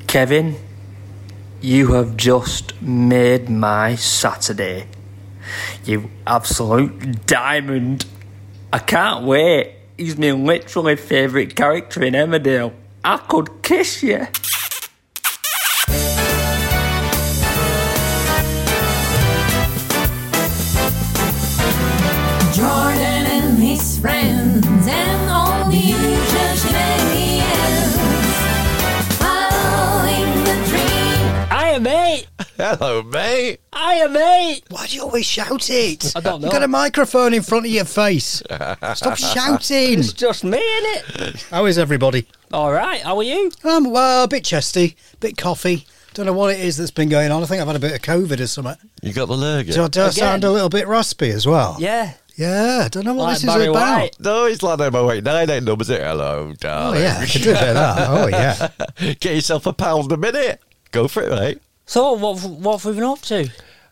Kevin, you have just made my Saturday. You absolute diamond. I can't wait. He's my literally favourite character in Emmerdale. I could kiss you. Jordan and his friends and all the usual shenanigans. Following the dream. Hiya, mate. Hello, mate. Hiya, mate. Why do you always shout it? I don't know. You've got a microphone in front of your face. Stop shouting. It's just me, innit? How is everybody? All right, how are you? Well, a bit chesty, bit coffee. Don't know what it is that's been going on. I think I've had a bit of COVID or something. You got the lurgy? Do I sound a little bit raspy as well? Yeah. Yeah, I don't know what Like this is Barry about. White. No, it's like that. Wait, 9 numbers it. Hello, Oh, darling. yeah, I could do a bit of that. Oh, yeah. Get yourself a pound a minute. Go for it, mate. So, what have we been up to?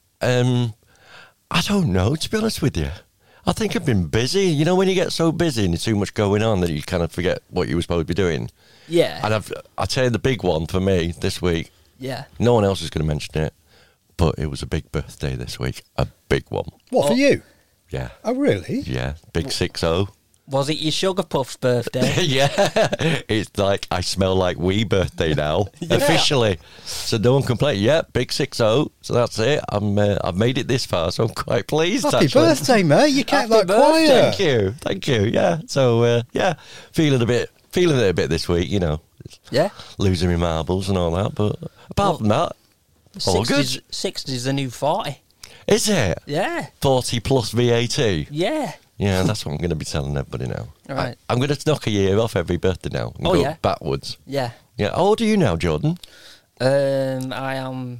I don't know, to be honest with you. I think I've been busy. You know, when you get so busy and there's too much going on that you kind of forget what you were supposed to be doing. Yeah. And I'll tell you the big one for me this week. Yeah. No one else is going to mention it, but it was a big birthday this week. A big one. What, for you? Yeah. Oh, really? Yeah. Big 6-0. Was it your Sugar Puff's birthday? Yeah. It's like, I smell like wee birthday now. Officially. So no one complain. Yeah, big 6-0. So that's it. I've made it this far, so I'm quite pleased. Happy actually. birthday, mate. You kept Happy that quiet. Thank you. Yeah. So yeah, feeling it a bit this week. You know, Yeah. losing my marbles and all that. But apart from that, all good. 60's the new 40. Is it? Yeah. 40 plus VAT. Yeah. Yeah, that's what I'm going to be telling everybody now. All right. I'm going to knock a year off every birthday now and Oh, go yeah. backwards. Yeah. Yeah. How old are you now, Jordan? I am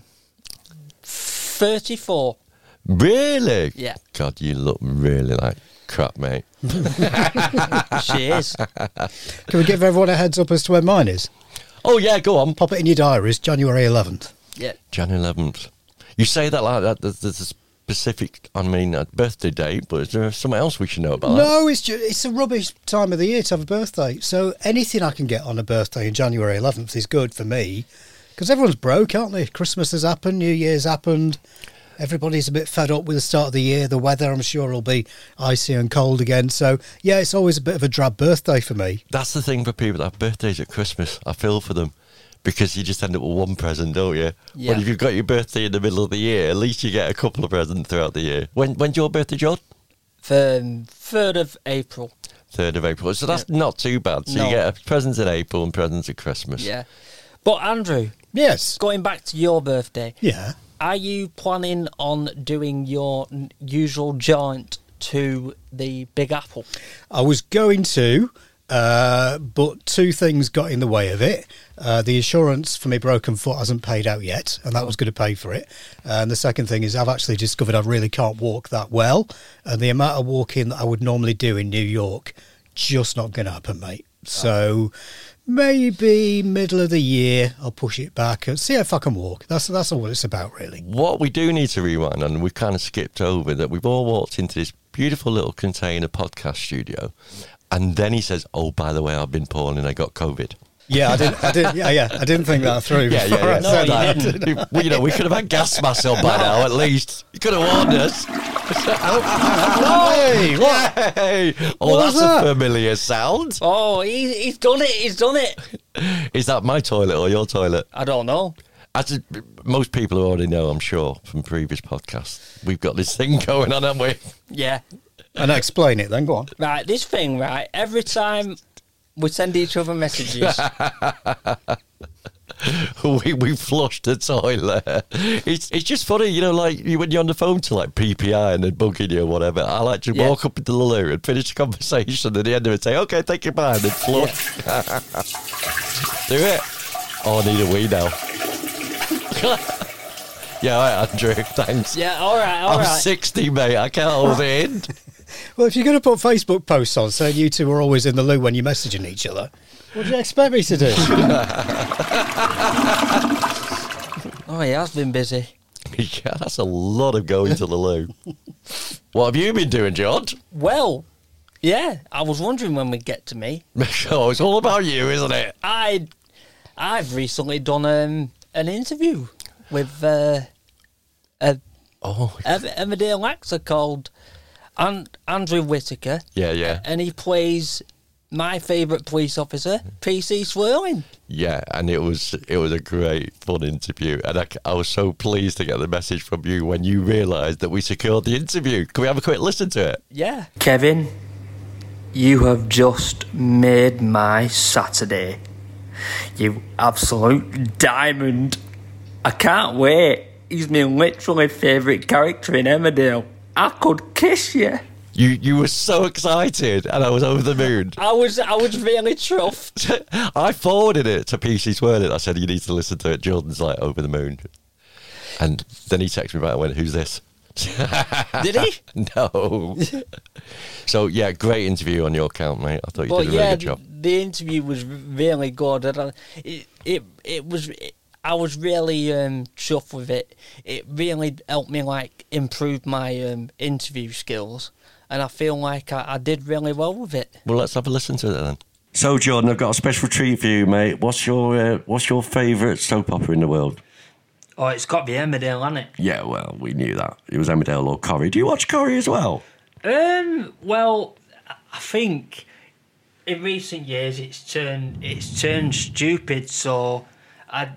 34. Really? Yeah. God, you look really like crap, mate. She is. Can we give everyone a heads up as to when mine is? Oh, yeah, go on. Pop it in your diaries, January 11th. Yeah. January 11th. You say that like that. There's a specific, birthday date, but is there something else we should know about that? No, it's a rubbish time of the year to have a birthday. So anything I can get on a birthday in January 11th is good for me. Because everyone's broke, aren't they? Christmas has happened, New Year's happened. Everybody's a bit fed up with the start of the year. The weather, I'm sure, will be icy and cold again. So, yeah, it's always a bit of a drab birthday for me. That's the thing for people that have birthdays at Christmas. I feel for them. Because you just end up with one present, don't you? Yeah. But if you've got your birthday in the middle of the year, at least you get a couple of presents throughout the year. When's your birthday, John? 3rd of April. 3rd of April. So that's not too bad. So No. you get a present in April and presents at Christmas. Yeah. But, Andrew, Yes. going back to your birthday, Yeah. are you planning on doing your usual jaunt to the Big Apple? I was going to, but two things got in the way of it. The insurance for my broken foot hasn't paid out yet, and that was going to pay for it. And the second thing is I've actually discovered I really can't walk that well, and the amount of walking that I would normally do in New York, just not going to happen, mate. So maybe middle of the year I'll push it back and see if I can walk. That's all it's about, really. What we do need to rewind on, and we've kind of skipped over, that we've all walked into this beautiful little container podcast studio, and then he says, "Oh, by the way, I've been poorly and I got COVID." Yeah, I didn't. Yeah, I didn't think that through. before I No, said you that. didn't. We could have had gas masks on by now, at least. You could have warned us. Hey, what? Hey! Oh, What was that's that? a familiar sound. Oh, he's done it. He's done it. Is that my toilet or your toilet? I don't know. As most people already know, I'm sure, from previous podcasts, we've got this thing going on, haven't we? Yeah. And explain it then, go on. Right, this thing, right, every time we send each other messages, we flushed the toilet. It's just funny, you know, like when you're on the phone to like PPI and they're bugging you or whatever. I like to walk up into the loo and finish the conversation, and at the end of it say, "Okay, thank you, bye," and then flush. Do it. Oh, I need a wee now. Yeah, all right, Andrew, thanks. yeah, all right, all I'm right. 60, mate. I can't hold it in. Well, if you're going to put Facebook posts on saying you two are always in the loo when you're messaging each other, what do you expect me to do? Oh, he has been busy. Yeah, that's a lot of going to the loo. What have you been doing, George? Well, yeah, I was wondering when we'd get to me. Oh, it's all about you, isn't it? I I've recently done an interview with Emmerdale actor called Andrew Whittaker. Yeah. And he plays my favourite police officer, PC Swirling. Yeah, and it was a great, fun interview. And I was so pleased to get the message from you when you realised that we secured the interview. Can we have a quick listen to it? Yeah. Kevin, you have just made my Saturday. You absolute diamond. I can't wait. He's my literally favourite character in Emmerdale. I could kiss you. You were so excited, and I was over the moon. I was really chuffed. I forwarded it to PC Swirling. I said, you need to listen to it. Jordan's like, over the moon. And then he texted me back and went, who's this? Did he? No. So, yeah, great interview on your account, mate. I thought you did a really good job. The interview was really good. I was really chuffed with it. It really helped me improve my interview skills, and I feel like I did really well with it. Well, let's have a listen to it then. So, Jordan, I've got a special treat for you, mate. What's your favourite soap opera in the world? Oh, it's got to be Emmerdale, hasn't it? Yeah, well, we knew that. It was Emmerdale or Corrie. Do you watch Corrie as well? Well, I think in recent years it's turned stupid, so I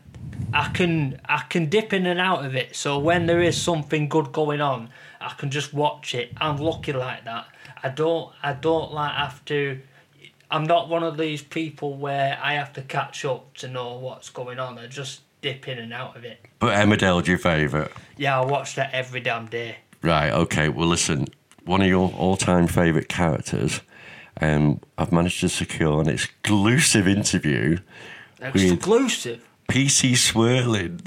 can dip in and out of it. So when there is something good going on, I can just watch it. I'm lucky like that. I don't have to. I'm not one of these people where I have to catch up to know what's going on. I just dip in and out of it. But Emmerdale's your favourite? Yeah, I watch that every damn day. Right, okay. Well, listen, one of your all-time favourite characters, I've managed to secure an exclusive interview. Exclusive? PC Swirling.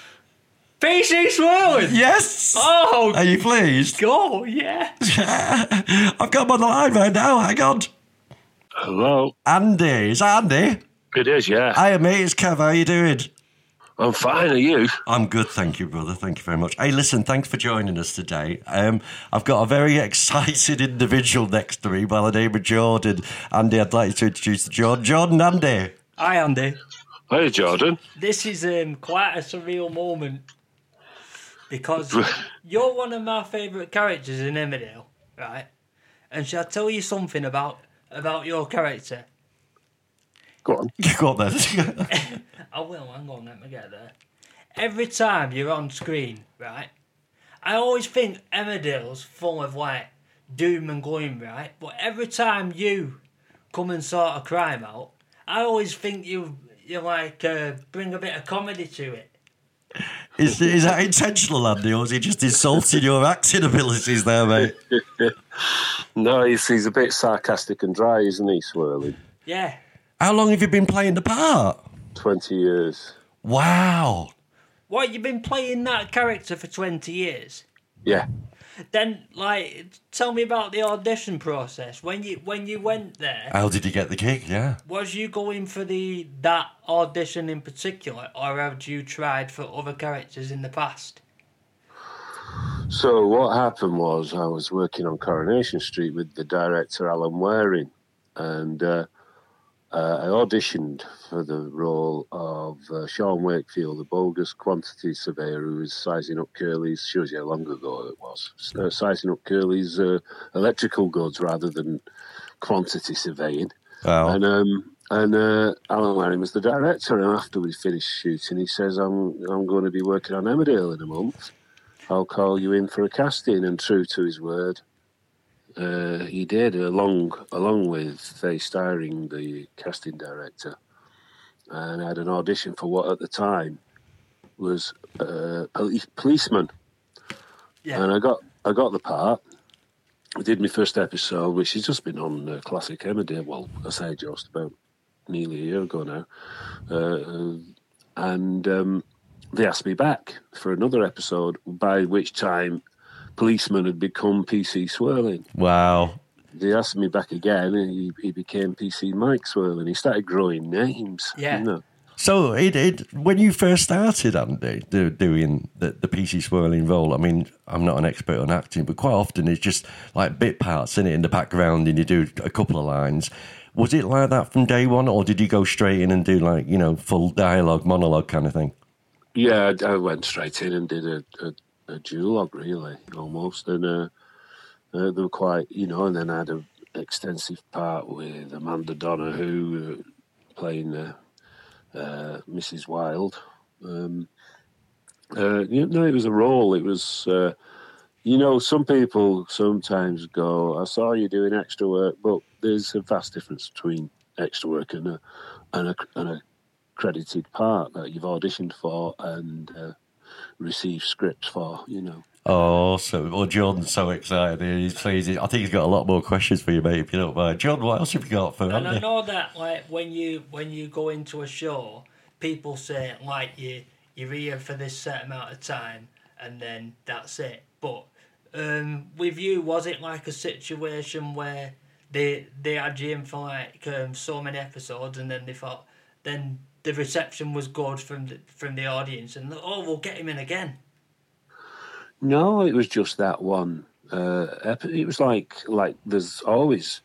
PC Swirling? Yes! Oh! Are you pleased? Go, yeah. I've got him on the line right now, hang on. Hello. Andy, is that Andy? It is, yeah. Hiya, mate, it's Kev, how you doing? I'm fine, are you? I'm good, thank you, brother. Thank you very much. Hey, listen, thanks for joining us today. I've got a very excited individual next to me by the name of Jordan. Andy, I'd like you to introduce Jordan. Jordan, Andy. Hi, Andy. Hey, Jordan. This is quite a surreal moment because you're one of my favourite characters in Emmerdale, right? And shall I tell you something about your character? Go on. Go on then. I will, hang on, let me get there. Every time you're on screen, right, I always think Emmerdale's full of, doom and gloom, right? But every time you come and sort of crime out, I always think you bring a bit of comedy to it. Is that intentional, Andy, or is he just insulting your acting abilities there, mate? No, he's a bit sarcastic and dry, isn't he, Swirling? Yeah. How long have you been playing the part? 20 years. Wow. What, you've been playing that character for 20 years? Yeah. Then, tell me about the audition process. When you went there, How did you get the gig? Yeah. was you going for that audition in particular, or had you tried for other characters in the past? So what happened was I was working on Coronation Street with the director Alan Waring, and I auditioned for the role of Sean Wakefield, the bogus quantity surveyor who was sizing up Curly's, shows you how long ago it was, sizing up Curly's electrical goods rather than quantity surveying. Wow. And Alan Waring was the director, and after we finished shooting, he says, I'm going to be working on Emmerdale in a month. I'll call you in for a casting, and true to his word, he did, along with Faye Styring, the casting director, and I had an audition for what at the time was policeman. Yeah. And I got the part. I did my first episode, which has just been on Classic Emmerdale. Well, I say just about nearly a year ago now, and they asked me back for another episode, by which time policeman had become PC Swirling. Wow. They asked me back again, and he became PC Mike Swirling. He started growing names. Yeah. You know? So when you first started, Andy, doing the PC Swirling role, I mean, I'm not an expert on acting, but quite often it's just like bit parts in the background, and you do a couple of lines. Was it like that from day one, or did you go straight in and do like, you know, full dialogue, monologue kind of thing? Yeah, I went straight in and did a duologue, really, almost. And they were quite, you know, and then I had an extensive part with Amanda Donahue playing Mrs. Wilde. You know, it was a role. It was, you know, some people sometimes go, I saw you doing extra work, but there's a vast difference between extra work and a credited part that you've auditioned for and received scripts for, you know. Oh, Jordan's so excited. He's pleased. I think he's got a lot more questions for you, mate, if you don't mind. Jordan, what else have you got for And Andy? I know that, like, when you go into a show, people say, like, you're here for this set amount of time, and then that's it. But with you, was it like a situation where they had you in for like so many episodes, and then they thought, then the reception was good from the audience, and we'll get him in again? No, it was just that one. It was like there's always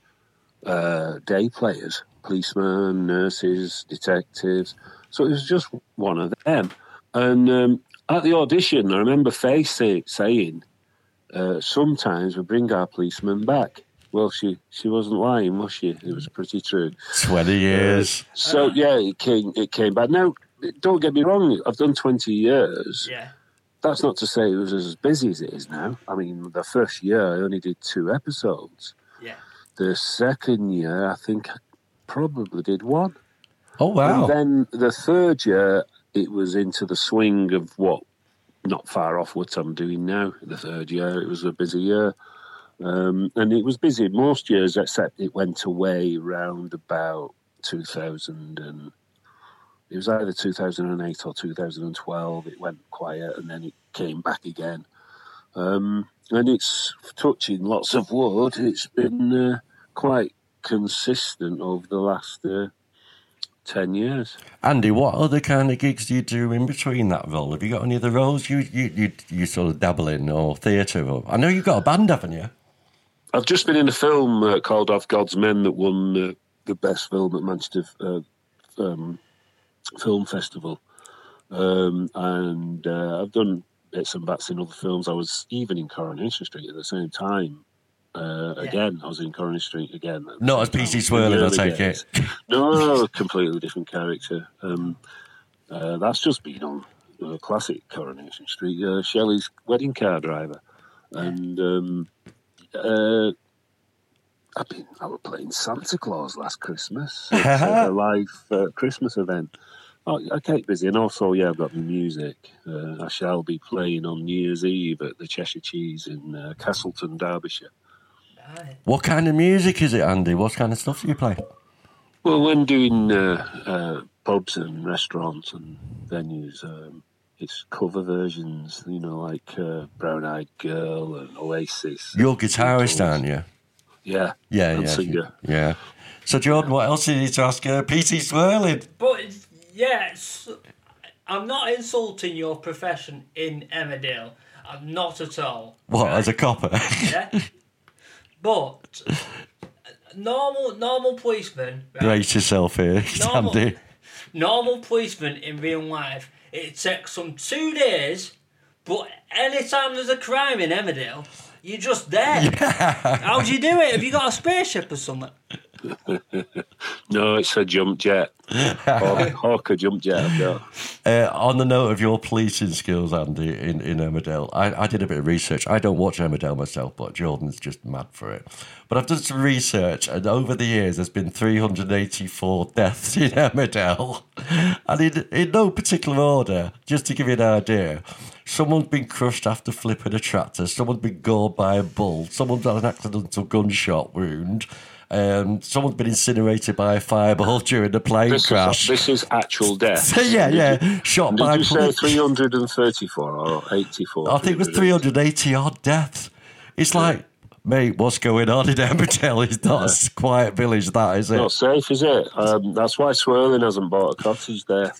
day players, policemen, nurses, detectives. So it was just one of them. And at the audition, I remember Faye saying, sometimes we bring our policemen back. Well, she wasn't lying, was she? It was pretty true. 20 years. So yeah, it came back. Now, don't get me wrong. I've done 20 years. Yeah. That's not to say it was as busy as it is now. I mean, the first year I only did 2 episodes. Yeah. The second year, I think I probably did 1. Oh, wow. And then the third year, it was into the swing of what, not far off what I'm doing now. The third year, it was a busy year. And it was busy most years, except it went away round about 2000 and... It was either 2008 or 2012. It went quiet and then it came back again. And it's touching lots of wood. It's been quite consistent over the last 10 years. Andy, what other kind of gigs do you do in between that role? Have you got any other roles you sort of dabble in, or theatre? I know you've got a band, haven't you? I've just been in a film called Of God's Men that won the best film at Manchester Film Festival, and I've done bits and bats in other films. I was even in Coronation Street at the same time. Again, I was in Coronation Street again. Not as PC Swirling, I take it. No, completely different character. That's just been on classic Coronation Street. Shelley's Wedding Car Driver, and I was playing Santa Claus last Christmas at a live Christmas event. I keep busy, and also, I've got the music. I shall be playing on New Year's Eve at the Cheshire Cheese in Castleton, Derbyshire. Right. What kind of music is it, Andy? What kind of stuff do you play? Well, when doing pubs and restaurants and venues, it's cover versions, you know, like Brown Eyed Girl and Oasis. You're a guitarist, aren't you? Yeah. Yeah, and yeah. singer. Yeah. So, Jordan, what else do you need to ask PC Swirling? But yes, I'm not insulting your profession in Emmerdale. I'm not at all. What, right? as a copper? Yeah. But normal policeman. Right? Brace yourself here, Andy. Normal policeman in real life, it takes them 2 days. But anytime there's a crime in Emmerdale, you're just there. Yeah. How do you do it? Have you got a spaceship or something? No, it's a jump jet. Hawker jump jet I've got. On the note of your policing skills, Andy, in Emmerdale, I did a bit of research. I don't watch Emmerdale myself, but Jordan's just mad for it. But I've done some research, and over the years, there's been 384 deaths in Emmerdale. And in no particular order, just to give you an idea, someone's been crushed after flipping a tractor, someone's been gored by a bull, someone's had an accidental gunshot wound, someone's been incinerated by a fireball during a plane crash. This is actual death. So, yeah. Shot by police. Did you say 334 or 84? I think it was 380 odd deaths. It's like, mate, what's going on in Emmerdale? It's not a quiet village, that, is it? Not safe, is it? That's why Swirling hasn't bought a cottage there.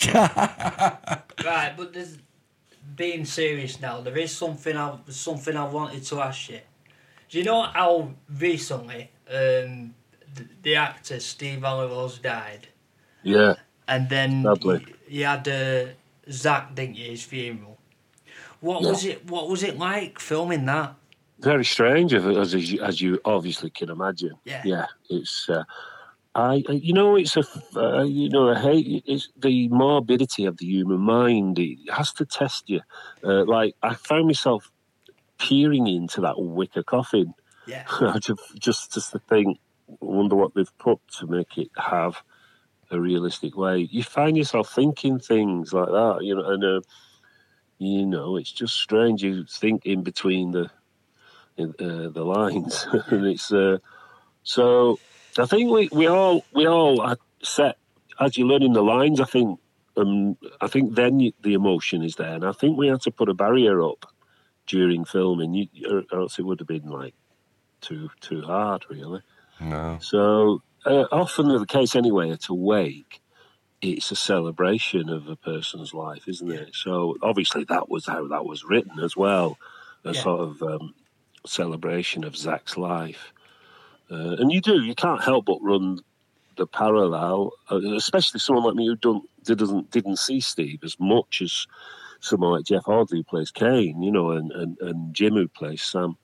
Right, but being serious now, there is something I wanted to ask you. Do you know how recently the actor Steve Oliver's died, Yeah, and then Lovely. you had Zach, didn't you? His funeral. What Yeah. was it? What was it like filming that? very strange, as you obviously can imagine. Yeah. It's. It's I hate it's the morbidity of the human mind. It has to test you. Like I found myself peering into that wicker coffin. Yeah. just to think, wonder what they've put to make it have a realistic way. You find yourself thinking things like that, and it's just strange. You think in between the lines, and it's so. I think we all set as you're learning the lines. I think then the emotion is there, and I think we had to put a barrier up during filming, or else it would have been like too hard, really. No. So often the case anyway at a wake, it's a celebration of a person's life, isn't it? So obviously that was how that was written as well, a sort of celebration of Zach's life. And you can't help but run the parallel, especially someone like me who didn't see Steve as much as someone like Jeff Audley who plays Kane, and Jim who plays Sam.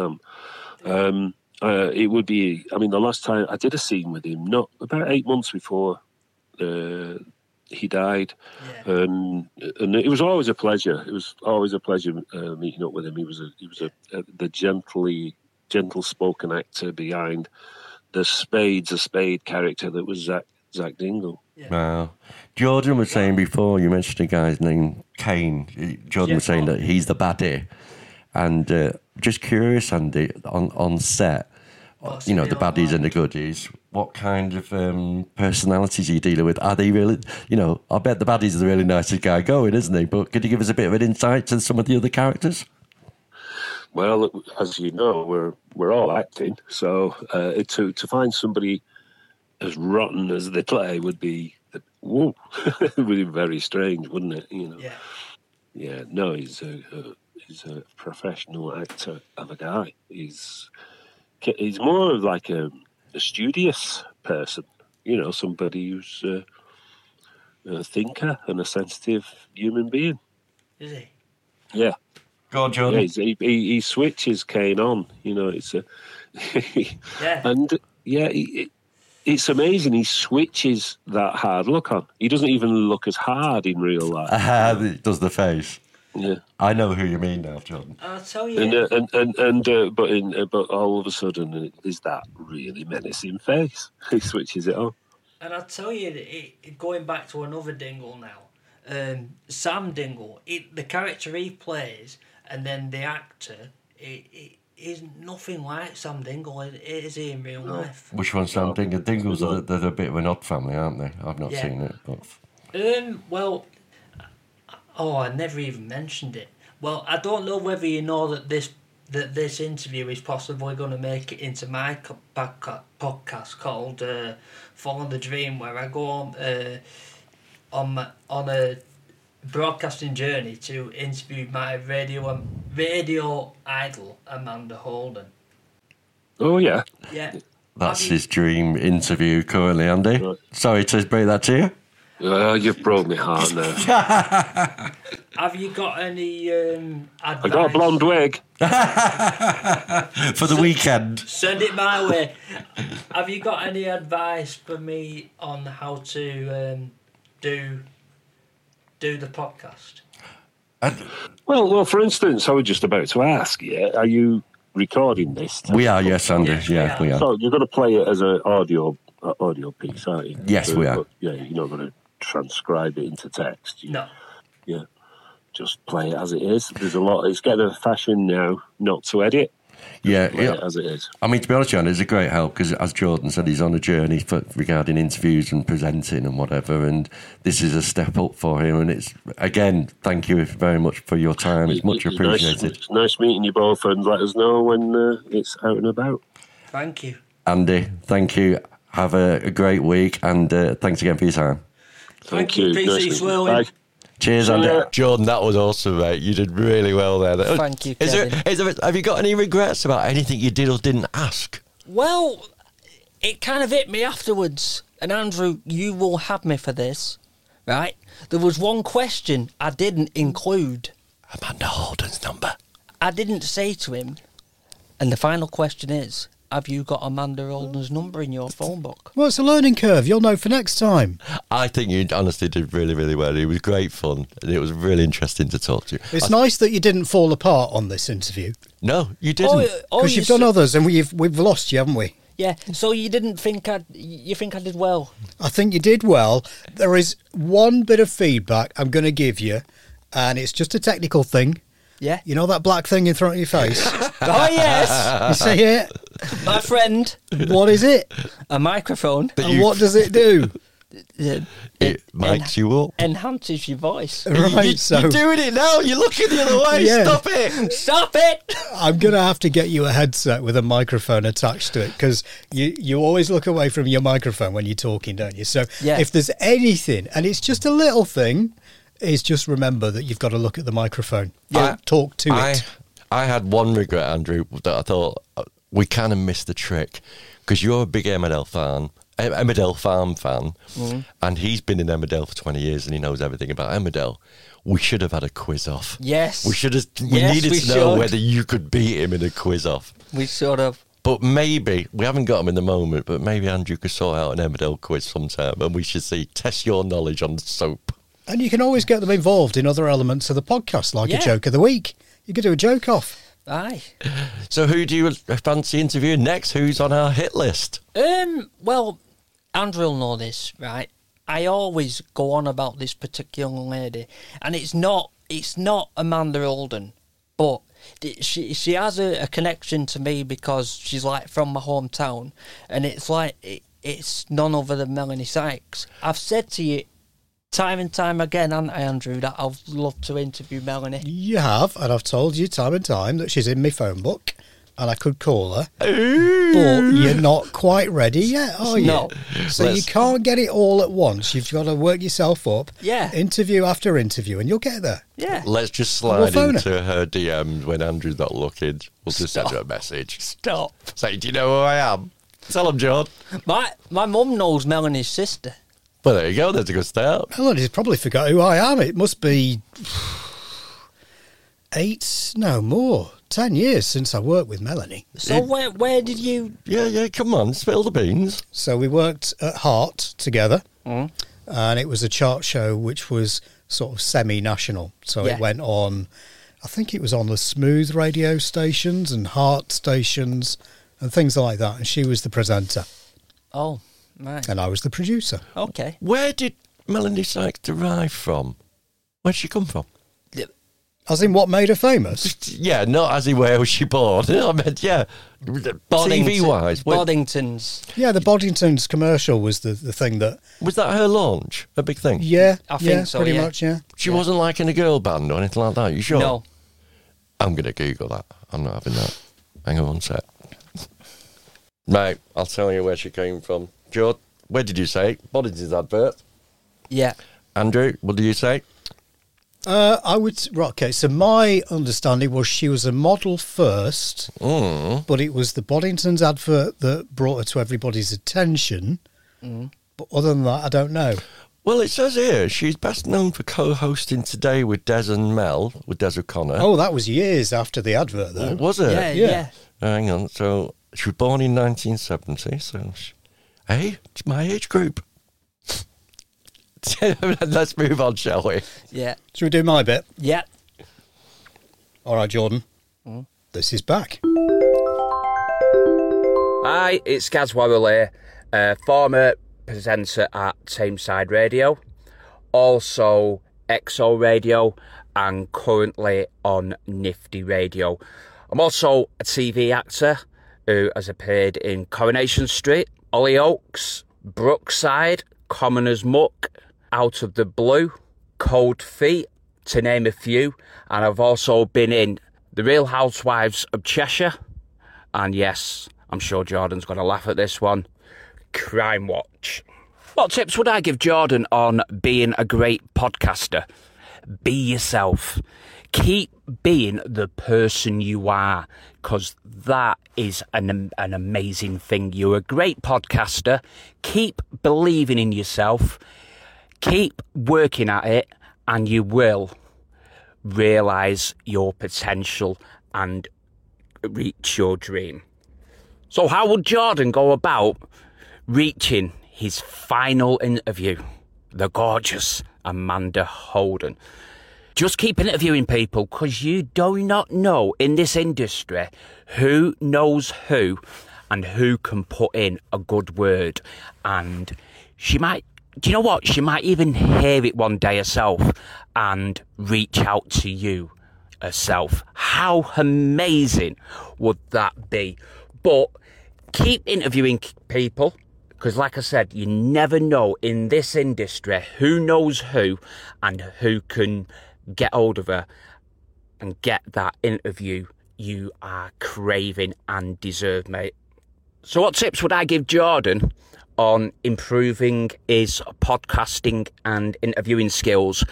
It would be, the last time I did a scene with him, not about 8 months before he died, and it was always a pleasure. It was always a pleasure meeting up with him. He was the gentle-spoken actor behind the Spade's a Spade character that was Zach Dingle. Wow. Jordan was saying before, you mentioned a guy's name, Kane. Jordan was saying that he's the baddie. And just curious, Andy, on set, the baddies and the goodies, what kind of personalities are you dealing with? Are they really, I bet the baddie's the really nicest guy going, isn't he? But could you give us a bit of an insight to some of the other characters? Well, as you know, we're all acting, so to find somebody as rotten as they play would be it would be very strange, wouldn't it? Yeah. Yeah. No, he's a professional actor of a guy. He's more of like a studious person, somebody who's a thinker and a sensitive human being. Is he? Yeah. Go on, Jordan. Yeah, he switches Kane on. It's a and it's amazing. He switches that hard look on. He doesn't even look as hard in real life. It does the face. Yeah, I know who you mean now, Jordan. I'll tell you. But all of a sudden, there's that really menacing face. He switches it on. And I'll tell you, going back to another Dingle now, Sam Dingle, the character he plays, and then the actor, it is nothing like Sam Dingle, is he in real life? Which one's Sam Dingle? Dingles, they're a bit of an odd family, aren't they? I've not seen it. But... I never even mentioned it. Well, I don't know whether you know that this interview is possibly going to make it into my podcast called Follow the Dream, where I go on a broadcasting journey to interview my radio idol Amanda Holden. Oh yeah, yeah. That's his dream interview currently, Andy. Right. Sorry to break that to you. You've broke my heart now. Have you got any advice? I got a blonde wig. For the weekend. Send it my way. Have you got any advice for me on how to do the podcast? Well, for instance, I was just about to ask, are you recording this? We are, yes, Andy. Yes, we are. So you're going to play it as an audio piece, aren't you? Yes, we are. But, you're not going to transcribe it into text. No. Yeah. Just play it as it is. There's a lot. It's getting a fashion now not to edit. Yeah, as it is. I mean, to be honest, John, it's a great help because, as Jordan said, he's on a journey regarding interviews and presenting and whatever, and this is a step up for him. And it's, again, thank you very much for your time. It's much appreciated. It's nice meeting you both, and let us know when it's out and about. Thank you. Andy, thank you. Have a great week, and thanks again for your time. Thank you. PC Swirling. Cheers, Andy. Jordan, that was awesome, mate. You did really well there. Thank you, Kevin. Have you got any regrets about anything you did or didn't ask? Well, it kind of hit me afterwards. And Andrew, you will have me for this, right? There was one question I didn't include. Amanda Holden's number. I didn't say to him, and the final question is, have you got Amanda Holden's number in your phone book? Well, it's a learning curve. You'll know for next time. I think you honestly did really, really well. It was great fun, and it was really interesting to talk to you. It's nice that you didn't fall apart on this interview. No, you didn't. Because you've done others, and we've lost you, haven't we? Yeah, so you didn't think you think I did well? I think you did well. There is one bit of feedback I'm going to give you, and it's just a technical thing. Yeah. You know that black thing in front of your face? Oh, yes. You see it? My friend. What is it? A microphone. And what does it do? It mics you up. Enhances your voice. Right, so You're doing it now. You're looking the other way. Yeah. Stop it. Stop it! I'm going to have to get you a headset with a microphone attached to it, because you always look away from your microphone when you're talking, don't you? So Yeah. if there's anything, and it's just a little thing, is just remember that you've got to look at the microphone. Don't talk to it. I had one regret, Andrew, that I thought we kind of missed the trick, because you're a big Emmerdale Farm fan, and he's been in Emmerdale for 20 years and he knows everything about Emmerdale. We should have had a quiz off. Yes. We should have. We Yes, needed we to know should. whether you could beat him in a quiz off. We sort of. But maybe, we haven't got him in the moment, but maybe Andrew could sort out an Emmerdale quiz sometime, and we should test your knowledge on soap. And you can always get them involved in other elements of the podcast, like a Yeah. joke of the week. You could do a joke off. Aye. So who do you fancy interviewing next? Who's on our hit list? Well, Andrew will know this, right? I always go on about this particular lady, and it's not Amanda Holden, but she has a connection to me because she's like from my hometown, and it's like it's none other than Melanie Sykes. I've said to you time and time again, haven't I, Andrew, that I'd love to interview Melanie. You have, and I've told you time and time that she's in my phone book, and I could call her. But you're not quite ready yet, are you? No. So you can't get it all at once. You've got to work yourself up. Yeah. Interview after interview, and you'll get there. Yeah. Let's just We'll slide phone into her DMs when Andrew's not looking. We'll just send her a message. Stop. Say, do you know who I am? Tell him, John. My mum knows Melanie's sister. Well, there you go. That's a good start. Melody's probably forgot who I am. It must be 10 years since I worked with Melanie. So where did you... Yeah, come on. Spill the beans. So we worked at Heart together, and it was a chart show which was sort of semi-national. So Yeah. it went on, I think it was on the Smooth radio stations and Heart stations and things like that. And she was the presenter, Oh, right. and I was the producer. Okay. Where did Melanie Sykes derive from? Where'd she come from? As in what made her famous? Yeah, not as in where was she born. I meant, yeah. TV-wise. Boddington's. Yeah, the Boddington's commercial was the thing that... Was that her launch? A big thing? Yeah, I think so, pretty yeah. much, yeah. She wasn't like in a girl band or anything like that, you sure? No. I'm going to Google that. I'm not having that. Hang on one sec. Mate, I'll tell you where she came from. George, where did you say? Boddington's advert. Yeah. Andrew, what did you say? I would... Right, okay, so my understanding was she was a model first, but it was the Boddington's advert that brought her to everybody's attention. But other than that, I don't know. Well, it says here she's best known for co-hosting Today with Des and Mel, with Des O'Connor. Oh, that was years after the advert, though. Was it? Yeah. Hang on. So she was born in 1970. So, hey, it's my age group. Let's move on, shall we? Yeah. Should we do my bit? Yeah. All right, Jordan. This is back. Hi, it's Gaz Worrell here, former presenter at Tameside Radio, also XO Radio, and currently on Nifty Radio. I'm also a TV actor who has appeared in Coronation Street, Hollyoaks, Brookside, Commoner's Muck, Out of the Blue, Cold Feet, to name a few, and I've also been in The Real Housewives of Cheshire, and yes, I'm sure Jordan's going to laugh at this one, Crime Watch. What tips would I give Jordan on being a great podcaster? Be yourself. Keep being the person you are, because that is an amazing thing. You're a great podcaster. Keep believing in yourself. Keep working at it, and you will realise your potential and reach your dream. So how would Jordan go about reaching his final interview? The gorgeous Amanda Holden. Just keep interviewing people, because you do not know in this industry who knows who and who can put in a good word. And she might, do you know what? She might even hear it one day herself and reach out to you herself. How amazing would that be? But keep interviewing people, because like I said, you never know in this industry who knows who and who can get hold of her and get that interview you are craving and deserve, mate. So what tips would I give Jordan on improving his podcasting and interviewing skills?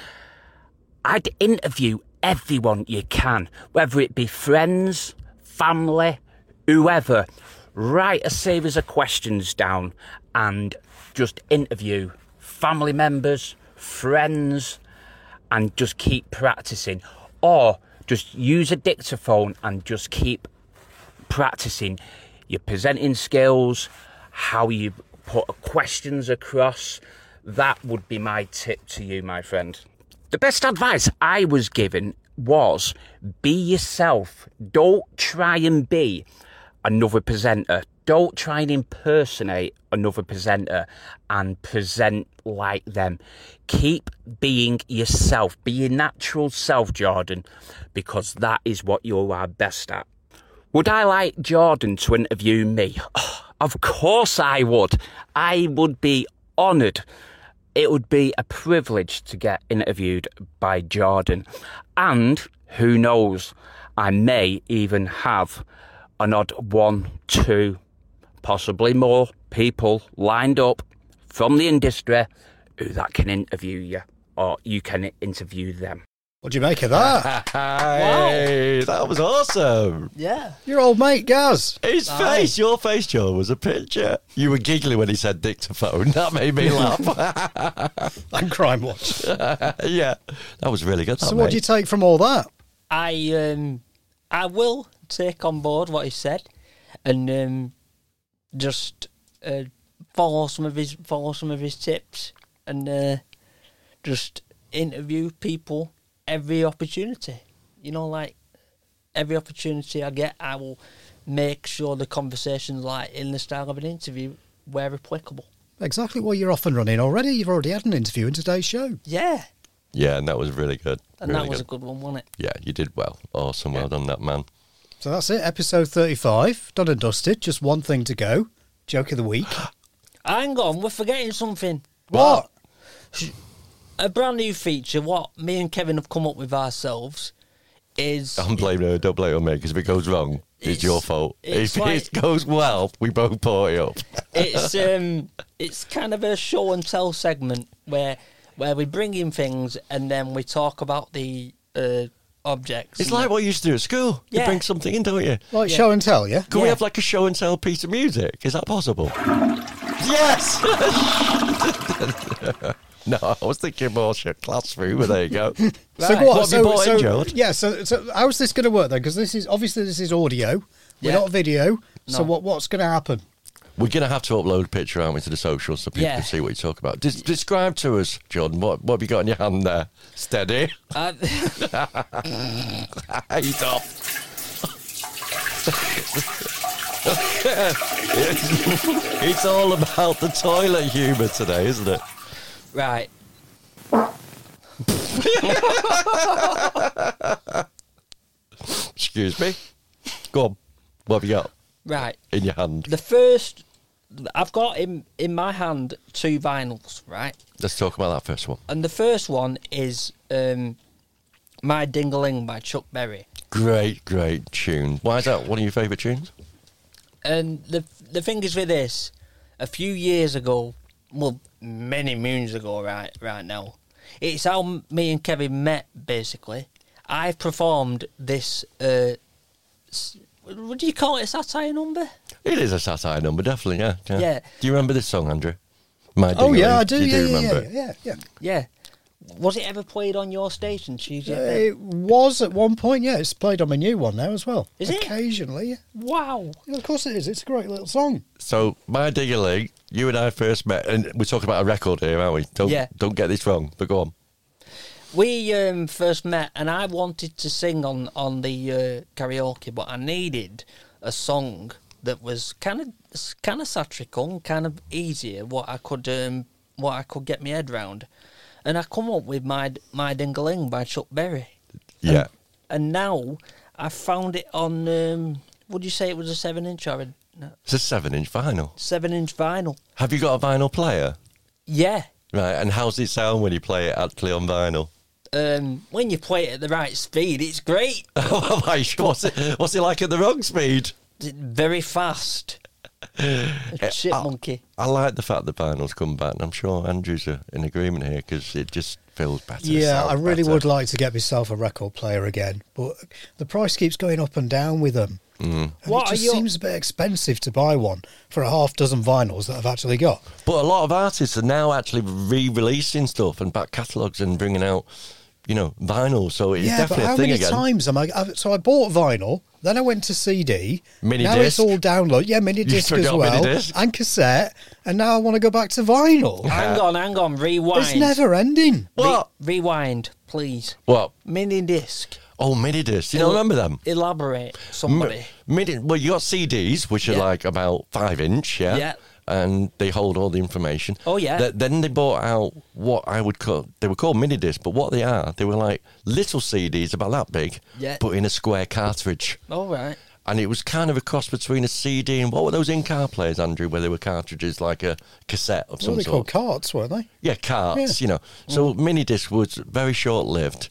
I'd interview everyone you can, whether it be friends, family, whoever. Write a series of questions down and just interview family members, friends, and just keep practicing. Or just use a dictaphone and just keep practicing your presenting skills, how you put questions across. That would be my tip to you, my friend. The best advice I was given was be yourself. Don't try and be another presenter. Don't try and impersonate another presenter and present like them. Keep being yourself. Be your natural self, Jordan, because that is what you are best at. Would I like Jordan to interview me? Oh, of course I would. I would be honoured. It would be a privilege to get interviewed by Jordan. And who knows, I may even have an odd 1, 2, possibly more people lined up from the industry who that can interview you, or you can interview them. What do you make of that? Hey, that was awesome. Yeah. Your old mate, Gaz. His face, your face, Joe, was a picture. You were giggling when he said dictaphone. That made me laugh. And Crime Watch. Yeah, that was really good. So what do you take from all that? I will take on board what he said, and just follow some of his tips, and just interview people every opportunity. You know, like every opportunity I get, I will make sure the conversation's like in the style of an interview where applicable. Exactly. Well, you're off and running already. You've already had an interview in today's show. Yeah. Yeah, and that was really good. And really that was a good one, wasn't it? Yeah, you did well. Awesome. Well done, that man. So that's it. Episode 35. Done and dusted. Just one thing to go. Joke of the week. Hang on, we're forgetting something. What? A brand new feature, what me and Kevin have come up with ourselves, is... I'm blaming her, don't blame it on me, because if it goes wrong, it's your fault. it's If like- it goes well, we both party up. It's kind of a show and tell segment where we bring in things and then we talk about the objects. It's and like what you used to do at school. You Yeah. bring something in, don't you? Like show and tell, yeah? Can we Yeah. have like a show and tell piece of music? Is that possible? Yes! No, I was thinking more classroom, but there you go. So Right. what? What have you brought in, George? Yeah. So how's this going to work then? Because this is audio. We're Yeah. not video. So No. what's going to happen? We're going to have to upload a picture, aren't we, to the socials so people Yeah. can see what you talk about. Describe to us, Jordan, what have you got in your hand there? Steady. He's off. It's all about the toilet humour today, isn't it? right. Excuse me. Go on. What have you got Right. in your hand? The first... I've got in my hand 2 vinyls, right? Let's talk about that first one. And the first one is My Ding-a-Ling by Chuck Berry. Great tune. Why is that one of your favourite tunes? And the thing is with this, a few years ago, well, many moons ago right now, It's how me and Kevin met, basically. I performed this, what do you call it, a satire number? It is a satire number, definitely, yeah. Yeah. Do you remember this song, Andrew? My Oh, Ding-a-ling? yeah, I do. You Yeah, remember it? yeah. Yeah. Was it ever played on your station, Tuesday FM? It was at one point, yeah. It's played on my new one now as well. Is it? Occasionally, yeah. Wow. Yeah, of course it is. It's a great little song. So, My Ding-a-ling, you and I first met, and we're talking about a record here, aren't we? Don't get this wrong, but go on. We first met, and I wanted to sing on the karaoke, but I needed a song that was kind of satirical, kind of easier, what I could get my head round, and I come up with my Ding-a-ling by Chuck Berry. Yeah. And now I found it on. Would you say it was a 7-inch or no, It's a 7-inch vinyl. 7-inch vinyl? Have you got a vinyl player? Yeah. Right, and how's it sound when you play it actually on vinyl? When you play it at the right speed, it's great. What's it like at the wrong speed? Very fast. A chipmunky. I like the fact that vinyl's come back, and I'm sure Andrew's in agreement here because it just feels better. Yeah, I sounds really better. would like to get myself a record player again, but the price keeps going up and down with them. And What it are just your- seems a bit expensive to buy one for a half dozen vinyls that I've actually got. But a lot of artists are now actually re-releasing stuff and back catalogues and bringing out, vinyl. So it's Yeah, but definitely how a thing many again. times am I? So I bought vinyl, then I went to CD. Mini now disc. it's all download. Yeah, mini disc as forgot well, mini disc. and cassette. And now I want to go back to vinyl. Hang on, rewind. It's never ending. What? Rewind, please. What? Mini disc. Oh, mini disc. You don't remember them? Elaborate, somebody. Well, you got CDs, which are Yeah. like about 5-inch, yeah? Yeah. And they hold all the information. Oh, yeah. Then they bought out what I would call, they were called mini discs, but what they were like little CDs about that big, Yeah. but in a square cartridge. All right. And it was kind of a cross between a CD and what were those in-car players, Andrew, where they were cartridges like a cassette of What some were they sort? called? Carts, weren't they? Yeah, carts, Yeah. So mini disc was very short-lived.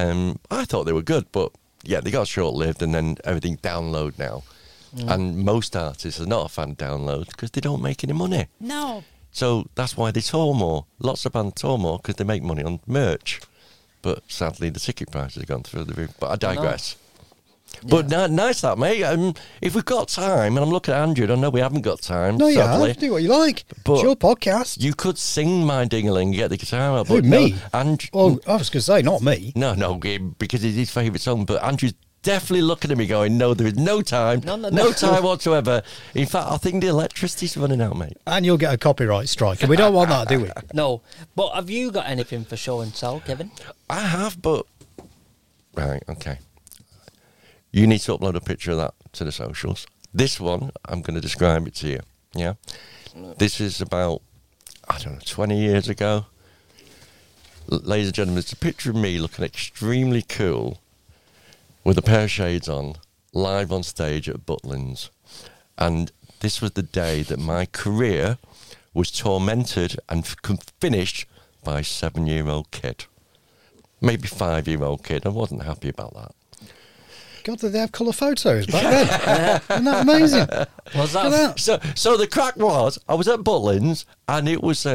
I thought they were good, but yeah, they got short-lived and then everything download now. And most artists are not a fan of download because they don't make any money. No. So that's why they tour more. Lots of bands tour more because they make money on merch. But sadly, the ticket prices have gone through the roof. But I digress. But nice that, mate. If we've got time, and I'm looking at Andrew, I know we haven't got time, No, yeah, sadly. do what you like. But it's your podcast. You could sing My Ding-a-ling, get the guitar out. Who, But me? No, and Well, I was going to say, not me. no, because it's his favourite song. But Andrew's definitely looking at me going, no, there is no time. No. time whatsoever. In fact, I think the electricity's running out, mate. And you'll get a copyright strike. And we don't want that, do we? No. But have you got anything for show and tell, Kevin? I have, but... Right, okay. You need to upload a picture of that to the socials. This one, I'm going to describe it to you, yeah? This is about, 20 years ago. Ladies and gentlemen, it's a picture of me looking extremely cool with a pair of shades on, live on stage at Butlins. And this was the day that my career was tormented and finished by a 7-year-old kid. Maybe 5-year-old kid. I wasn't happy about that. God, did they have colour photos back then? Isn't that amazing? Was Look at that. So the crack was, I was at Butlins and it was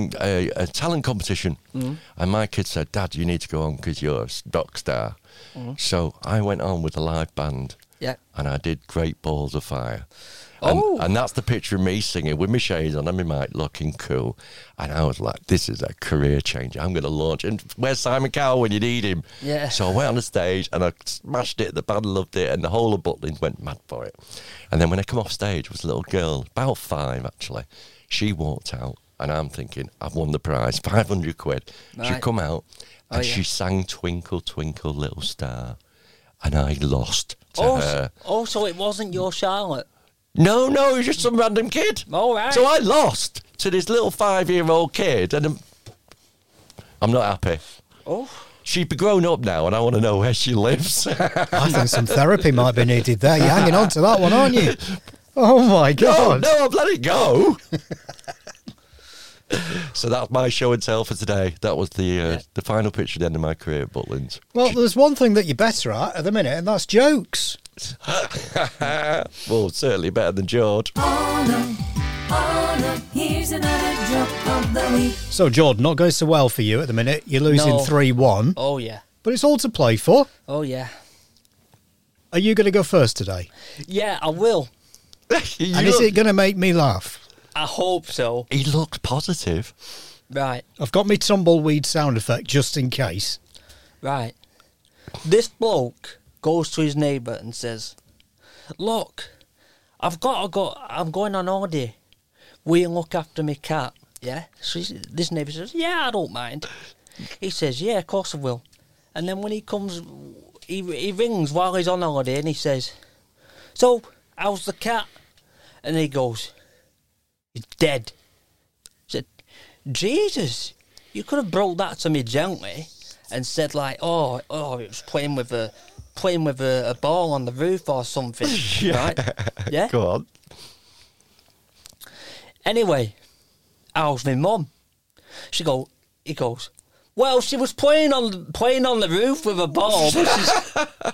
a talent competition. And my kid said, Dad, you need to go on because you're a rock star. So I went on with a live band. Yeah. And I did Great Balls of Fire. Oh. And that's the picture of me singing with my shades on and my mic looking cool. And I was like, this is a career changer. I'm going to launch. And where's Simon Cowell when you need him? Yeah. So I went on the stage and I smashed it. The band loved it. And the whole of Butlins went mad for it. And then when I come off stage, was a little girl, about 5 actually. She walked out and I'm thinking, I've won the prize, 500 quid. She Right. come out and yeah. she sang Twinkle, Twinkle, Little Star. And I lost to her. So it wasn't your Charlotte? No, it was just some random kid. All right. So I lost to this little 5-year-old kid, and I'm not happy. Oh. She'd be grown up now, and I want to know where she lives. I think some therapy might be needed there. You're hanging on to that one, aren't you? Oh, my God. No, I've let it go. So that's my show and tell for today. That was the final picture at the end of my career at Butlins. Well, there's one thing that you're better at the minute, and that's jokes. Well, certainly better than George. All night, Oh, look, here's another joke of the week. So, Jordan, not going so well for you at the minute. You're losing No. 3-1, Oh, yeah. but it's all to play for. Oh, yeah. Are you going to go first today? Yeah, I will. And is it going to make me laugh? I hope so. He looked positive. Right, I've got my tumbleweed sound effect just in case. right. This bloke goes to his neighbour and says, "Look, I've got to go. I'm going on holiday. Will you look after my cat?" Yeah. So this neighbour says, "Yeah, I don't mind." He says, "Yeah, of course I will." And then when he comes, he rings while he's on holiday and he says, "So, how's the cat?" And he goes, "He's dead." I said, "Jesus, you could have brought that to me gently and said like, oh, it was playing with a ball on the roof or something." Right? Yeah. Go on. Anyway, how's my mum? He goes, "Well, she was playing on the roof with a ball, but she's..."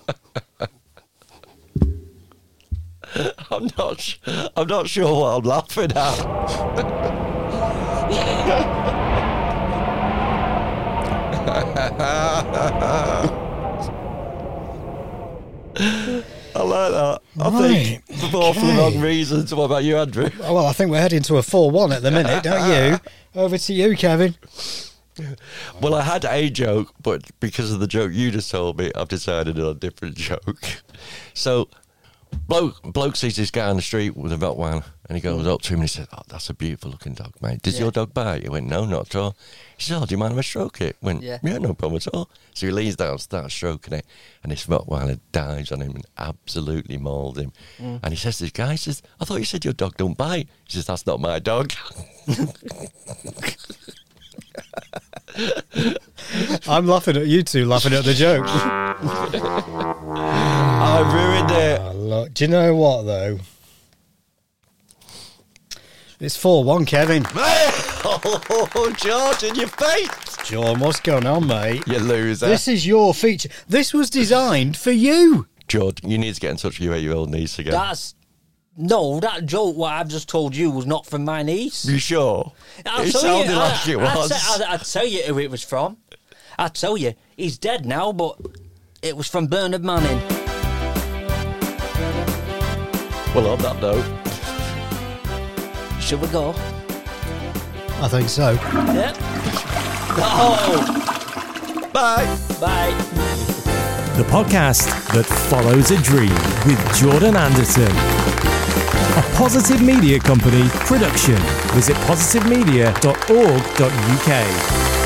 I'm not sure what I'm laughing at. I like that. I think for awfully wrong reasons. What about you, Andrew? Oh, well, I think we're heading to a 4-1 at the minute, don't you? Over to you, Kevin. Well, I had a joke, but because of the joke you just told me, I've decided on a different joke. So, bloke sees this guy on the street with a Rottweiler, and he goes up to him and he says, "Oh, that's a beautiful looking dog, mate. Does your dog bite?" He went, "No, not at all." He said, "Oh, do you mind if I stroke it?" Went, Yeah. "Yeah, no problem at all." So he leans down, starts stroking it, and this Rottweiler dives on him and absolutely mauled him. And he says to this guy, he says, "I thought you said your dog don't bite." He says, "That's not my dog." I'm laughing at you two, laughing at the joke. I ruined it. Oh, look, do you know what, though? It's 4-1, Kevin. Oh, George, in your face. John, what's going on, mate? You loser. This is your feature. This was designed for you. George, you need to get in touch with your 8-year-old niece again. That joke what I've just told you was not from my niece. You sure? I'll It tell sounded you, like it was. I'd tell you who it was from. I'd tell you. He's dead now, but it was from Bernard Manning. Well, on that note, Should we go? I think so. Yep. Oh, bye. bye. The podcast that follows a dream with Jordan Anderson. A Positive Media Company production. Visit positivemedia.org.uk.